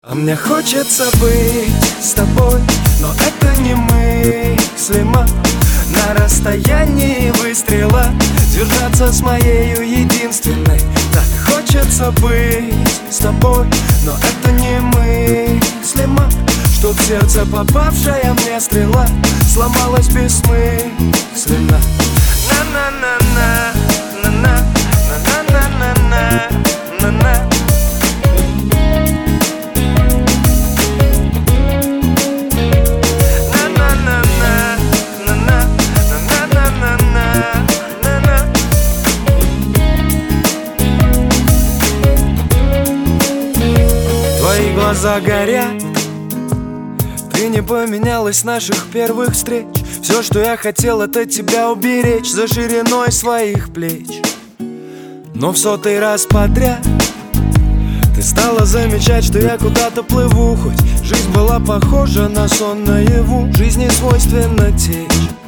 А мне хочется быть с тобой, но это немыслимо. На расстоянии выстрела держаться с моею единственной. Так хочется быть с тобой, но это немыслимо. Чтоб сердце, попавшая мне стрела, сломалась бессмысленно. На-на-на-на, на-на, на-на-на-на, на-на. Твои глаза горят, ты не поменялась с наших первых встреч. Все, что я хотел, это тебя уберечь за шириной своих плеч. Но в 100-й раз подряд ты стала замечать, что я куда-то плыву. Хоть жизнь была похожа на сон наяву, жизни свойственно течь.